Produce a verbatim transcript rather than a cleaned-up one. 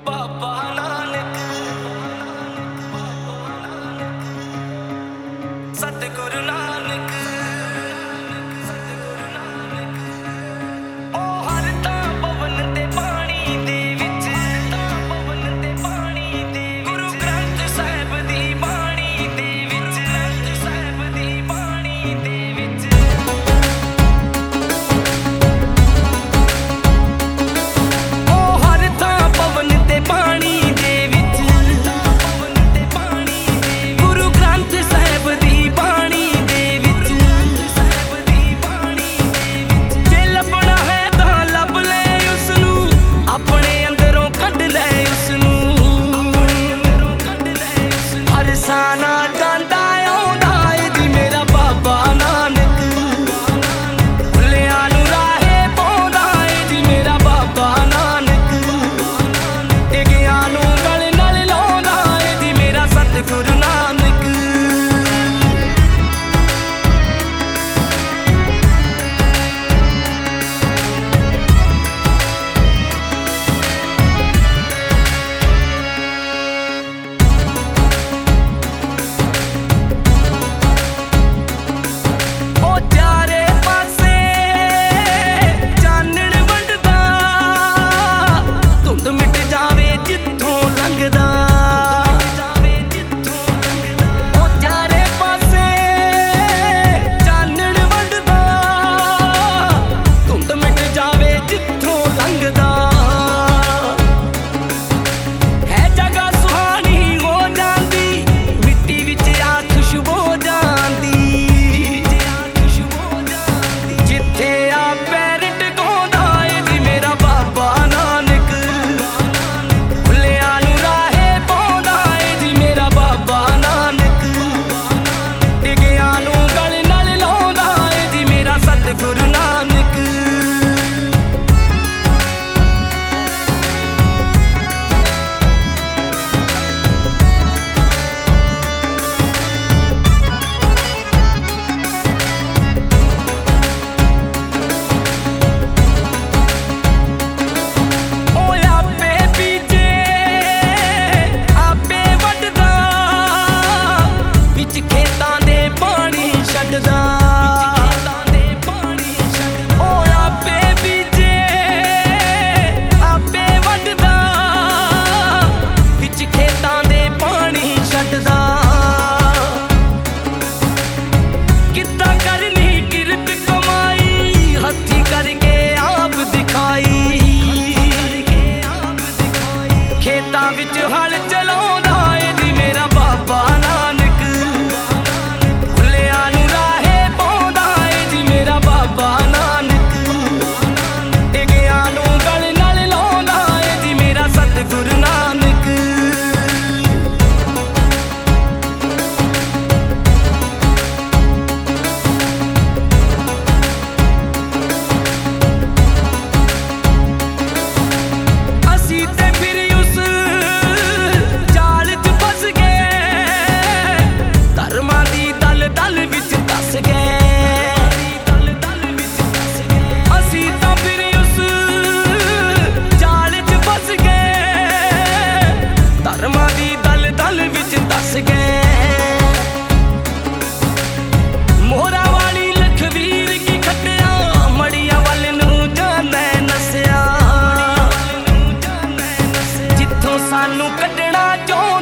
बाबा नानक सतगुरु नानक ओ हर तां पवन ते पानी दे विच तां पवन ते पानी दे गुरु ग्रंथ साहिब दी बाणी दे विच ग्रंथ साहिब दी बाणी दे विच ओ हर तां पवन ते पानी दे विच पवन ते पानी दे गुरु ग्रंथ साहिब दी बाणी दे विच साहिब दी बाणी दे विच जे लभना है तां लभ ले उसनू अपने अंदरों कढ ले उसनू अपने अंदरों कढ ले उसनू हर साना जांदा आउंदा ए जी मेरा बाबा नानक भुल्लियां नू राहे पाउंदा ए जी मेरा बाबा नानक टिकियां नू गल नाल लाउंदा ए जी मेरा सतगुरु नानक ओ चारे पासे चानण वंडदा धुंध मिट जावे जिथों लंघदा ओ चारे पासे चानण वंडदा धुंध मिट जावे जिथों लंघदा है जगह सुहानी हो जांदी मिट्टी विच आ खुशबू जांदी जिथे आ पैर टिकाउंदा ए जी मेरा बाबा नानक भुल्लियां नू राहे पाउंदा ए जी मेरा बाबा नानक टिकियां नू गल नाल लाउंदा ए जी मेरा सतगुरु नानक ओ आपे बीजे आपे वढदा विच खेतां दे पानी छड्डदा ओ आपे बीजे आपे वढदा विच खेतां दे पानी छड्डदा किद्दां करनी किरत कमाई हत्थी करके आप दिखाई खेतां विच हल चलाउंदा ए जी मेरा बाबा नानक भुल्लियां नू राहे पाउंदा ए जी मेरा बाबा नानक टिकियां नू गल नाल लाउंदा ए जी मेरा सतगुरु नानक ਅਸੀਂ ਤੇ ਫਿਰ ਉਸ ਜਾਲ 'ਚ ਫਸ ਗਏ ਧਰਮਾਂ ਦੀ ਦਲ ਦਲ ਵਿੱਚ ਧਸ ਗਏ ਅਸੀਂ ਤਾਂ ਫਿਰ ਉਸ ਜਾਲ 'ਚ ਫਸ ਗਏ ਧਰਮਾਂ ਦੀ ਦਲ ਦਲ ਵਿੱਚ ਧਸ ਗਏ ਮੋਹਰਾ ਵਾਲੀ ਲਖਵੀਰ ਕੀ ਖੱਟਿਆ ਮੜੀਆਂ ਵੱਲ ਨੂੰ ਜਾਂਦਾ ਨਸਿਆ ਜਿੱਥੋਂ ਸਾਨੂੰ ਕੱਢਣਾ ਚਾਹੁੰਦਾ